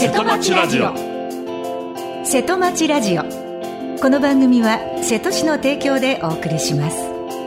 瀬戸町ラジオ。 瀬戸町ラジオ。この番組は瀬戸市の提供でお送りします。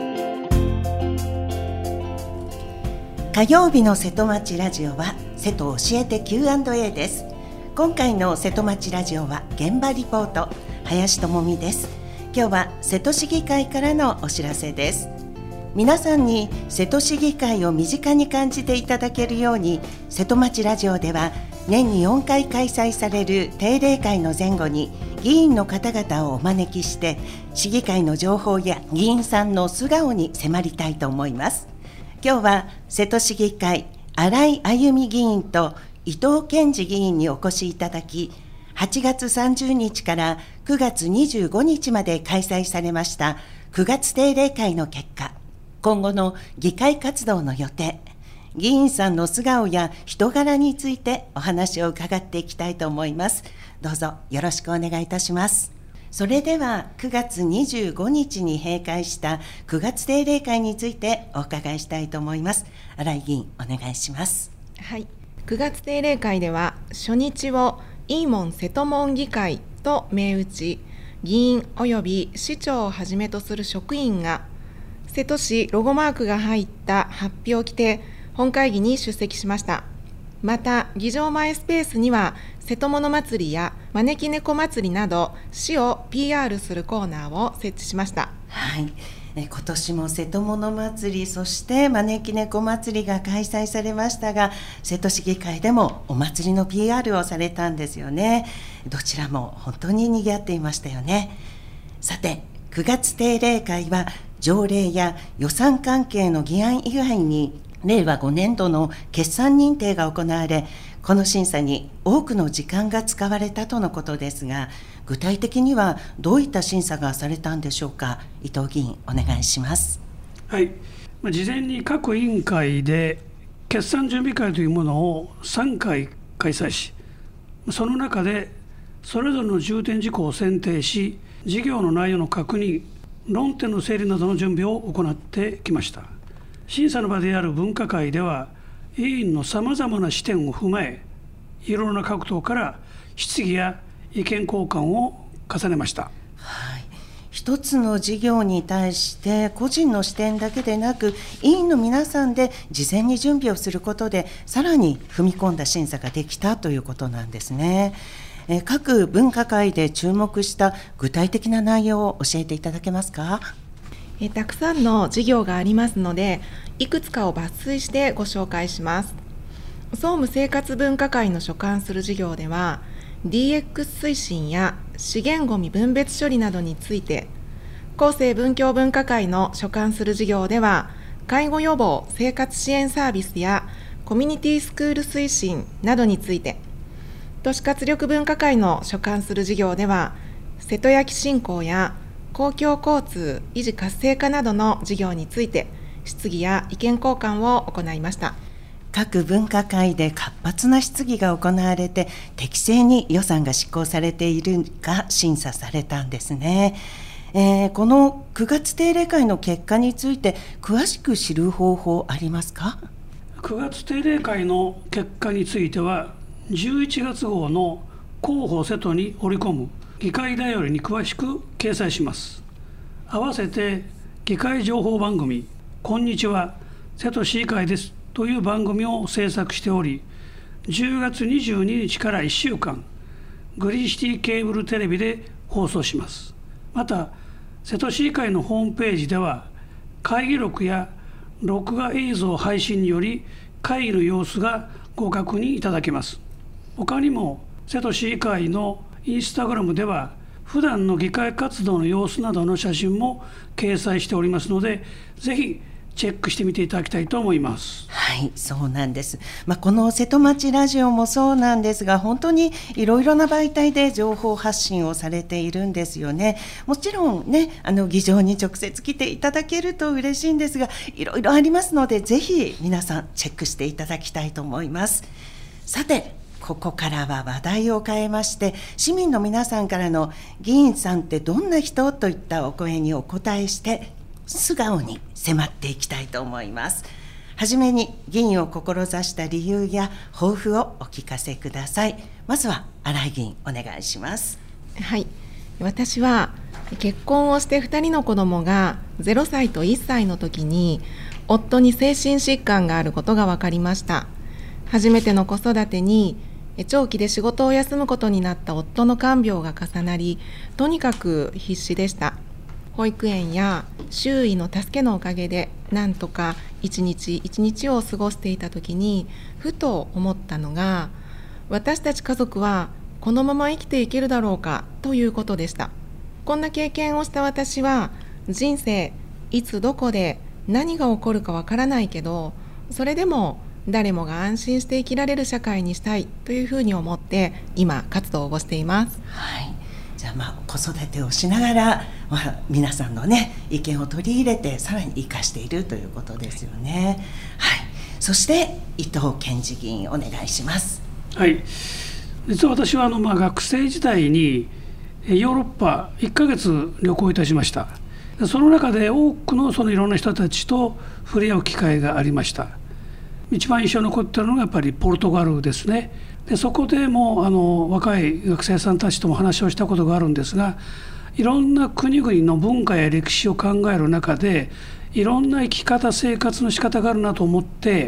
火曜日の瀬戸町ラジオは瀬戸教えて Q&A です。今回の瀬戸町ラジオは現場リポート、林智美です。今日は瀬戸市議会からのお知らせです。皆さんに瀬戸市議会を身近に感じていただけるように、瀬戸町ラジオでは年に4回開催される定例会の前後に議員の方々をお招きして、市議会の情報や議員さんの素顔に迫りたいと思います。今日は瀬戸市議会新井あゆみ議員と伊藤健二議員にお越しいただき、8月30日から9月25日まで開催されました9月定例会の結果、今後の議会活動の予定、議員さんの素顔や人柄についてお話を伺っていきたいと思います。どうぞよろしくお願いいたします。それでは9月25日に閉会した9月定例会についてお伺いしたいと思います。新井議員、お願いします。 はい、9月定例会では初日をいいもん瀬戸門議会と銘打ち、議員及び市長をはじめとする職員が瀬戸市ロゴマークが入った発表を着て本会議に出席しました。また議場前スペースには瀬戸物祭りや招き猫祭りなど市を PR するコーナーを設置しました。 はい、今年も瀬戸物祭り、そして招き猫祭りが開催されましたが、瀬戸市議会でもお祭りの PR をされたんですよね。どちらも本当に賑わっていましたよね。さて、9月定例会は条例や予算関係の議案以外に令和5年度の決算認定が行われ、この審査に多くの時間が使われたとのことですが、具体的にはどういった審査がされたんでしょうか。伊藤議員、お願いします。 はい、事前に各委員会で決算準備会というものを3回開催し、その中でそれぞれの重点事項を選定し、事業の内容の確認、論点の整理などの準備を行ってきました。審査の場である分科会では、委員のさまざまな視点を踏まえ、いろいろな角度から質疑や意見交換を重ねました。 はい、一つの事業に対して個人の視点だけでなく、委員の皆さんで事前に準備をすることで、さらに踏み込んだ審査ができたということなんですね。各分科会で注目した具体的な内容を教えていただけますか。 たくさんの事業がありますので、いくつかを抜粋してご紹介します。総務生活分科会の所管する事業では、DX 推進や資源ごみ分別処理などについて、厚生文教分科会の所管する事業では、介護予防生活支援サービスやコミュニティスクール推進などについて、都市活力分科会の所管する事業では、瀬戸焼振興や公共交通維持活性化などの事業について質疑や意見交換を行いました。 各分科会で活発な質疑が行われて、適正に予算が執行されているか審査されたんですね。この9月定例会の結果について詳しく知る方法ありますか。 9月定例会の結果については、11月号の広報瀬戸に織り込む議会だよりに詳しく掲載します。合わせて議会情報番組、こんにちは瀬戸市議会ですという番組を制作しており、10月22日から1週間、グリーシティケーブルテレビで放送します。また、瀬戸市議会のホームページでは、会議録や録画映像配信により会議の様子がご確認いただけます。他にも瀬戸市議会のインスタグラムでは普段の議会活動の様子などの写真も掲載しておりますので、ぜひチェックしてみていただきたいと思います。 はい、そうなんです。この瀬戸町ラジオもそうなんですが、本当にいろいろな媒体で情報発信をされているんですよね。もちろんね、議場に直接来ていただけると嬉しいんですが、いろいろありますので、ぜひ皆さんチェックしていただきたいと思います。さて、ここからは話題を変えまして、市民の皆さんからの議員さんってどんな人といったお声にお答えして、素顔に迫っていきたいと思います。 はじめに議員を志した理由や抱負をお聞かせください。まずは新井議員、お願いします。 はい、私は結婚をして2人の子供が0歳と1歳の時に夫に精神疾患があることが分かりました。初めての子育てに長期で仕事を休むことになった夫の看病が重なり、とにかく必死でした。保育園や周囲の助けのおかげでなんとか一日一日を過ごしていた時に、ふと思ったのが、私たち家族はこのまま生きていけるだろうかということでした。こんな経験をした私は、人生いつどこで何が起こるかわからないけど、それでも誰もが安心して生きられる社会にしたいというふうに思って今活動をしています。 はい、じゃあ子育てをしながら、皆さんのね意見を取り入れてさらに生かしているということですよね。はい、そして伊藤健二議員、お願いします。 はい、実は私は学生時代にヨーロッパ1ヶ月旅行いたしました。その中で多くのいろんな人たちと触れ合う機会がありました。一番印象に残っているのがやっぱりポルトガルですね。でそこでも若い学生さんたちとも話をしたことがあるんですが、いろんな国々の文化や歴史を考える中で、いろんな生き方生活の仕方があるなと思って、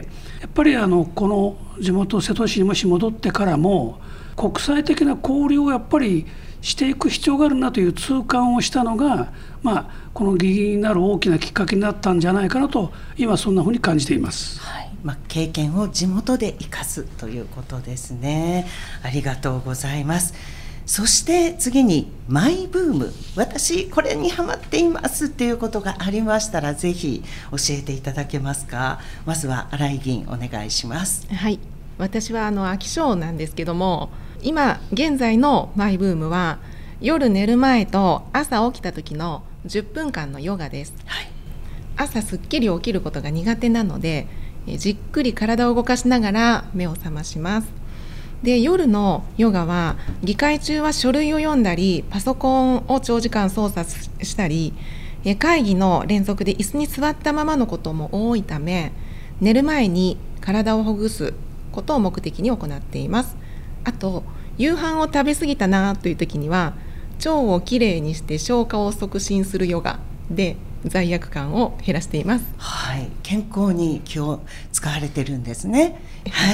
やっぱりこの地元瀬戸市にもし戻ってからも国際的な交流をやっぱりしていく必要があるなという痛感をしたのが、この議員になる大きなきっかけになったんじゃないかなと今そんなふうに感じています。 はい、経験を地元で生かすということですね。ありがとうございます。そして次にマイブーム、私これにハマっていますっていうことがありましたらぜひ教えていただけますか。まずは新井議員、お願いします。 はい、私は飽き性なんですけども、今現在のマイブームは夜寝る前と朝起きた時の10分間のヨガです。 はい、 朝すっきり起きることが苦手なので、じっくり体を動かしながら目を覚まします。で、夜のヨガは議会中は書類を読んだりパソコンを長時間操作したり、会議の連続で椅子に座ったままのことも多いため、寝る前に体をほぐすことを目的に行っています。あと、夕飯を食べ過ぎたなという時には腸をきれいにして消化を促進するヨガで罪悪感を減らしています。 はい、健康に気を使われてるんですね。はい、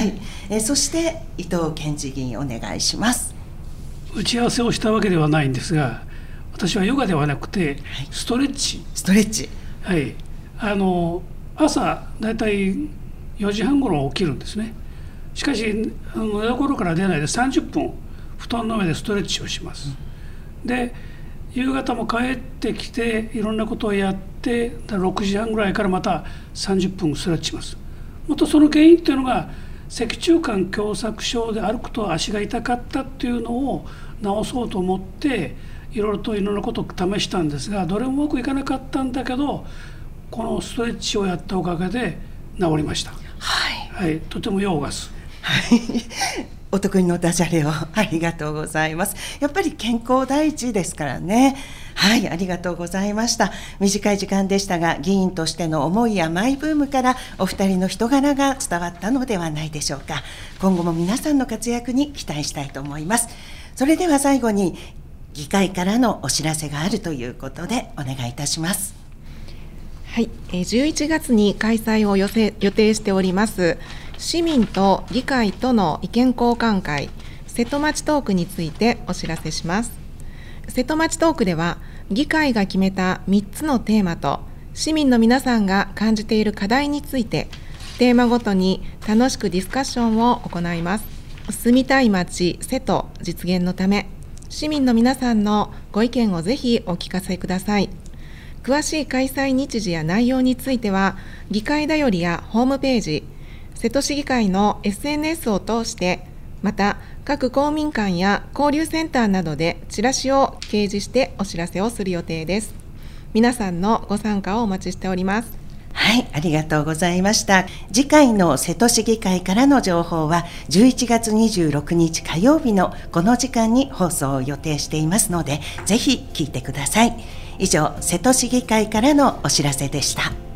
そして伊藤健二議員、お願いします。 打ち合わせをしたわけではないんですが、私はヨガではなくてストレッチ、はい、朝だいたい4時半ごろ起きるんですね。しかし寝所から出ないで30分布団の上でストレッチをします。で、夕方も帰ってきていろんなことをやって、6時半ぐらいからまた30分ストレッチします。またその原因というのが脊柱管狭窄症で歩くと足が痛かったっていうのを治そうと思っていろんなことを試したんですが、どれもうまくいかなかったんだけど、このストレッチをやったおかげで治りました。はい、はい、とても用がす。 はい、お得意のダジャレをありがとうございます。やっぱり健康第一ですからね。はい、ありがとうございました。短い時間でしたが、議員としての思いやマイブームからお二人の人柄が伝わったのではないでしょうか。今後も皆さんの活躍に期待したいと思います。それでは最後に議会からのお知らせがあるということでお願いいたします。 はい、11月に開催を予定しております市民と議会との意見交換会、瀬戸町トークについてお知らせします。瀬戸町トークでは、議会が決めた3つのテーマと市民の皆さんが感じている課題について、テーマごとに楽しくディスカッションを行います。住みたい町瀬戸実現のため、市民の皆さんのご意見をぜひお聞かせください。詳しい開催日時や内容については、議会だよりやホームページ、瀬戸市議会の SNS を通して、また各公民館や交流センターなどでチラシを掲示してお知らせをする予定です。皆さんのご参加をお待ちしております。 はい、ありがとうございました。次回の瀬戸市議会からの情報は11月26日火曜日のこの時間に放送を予定していますので、ぜひ聞いてください。以上、瀬戸市議会からのお知らせでした。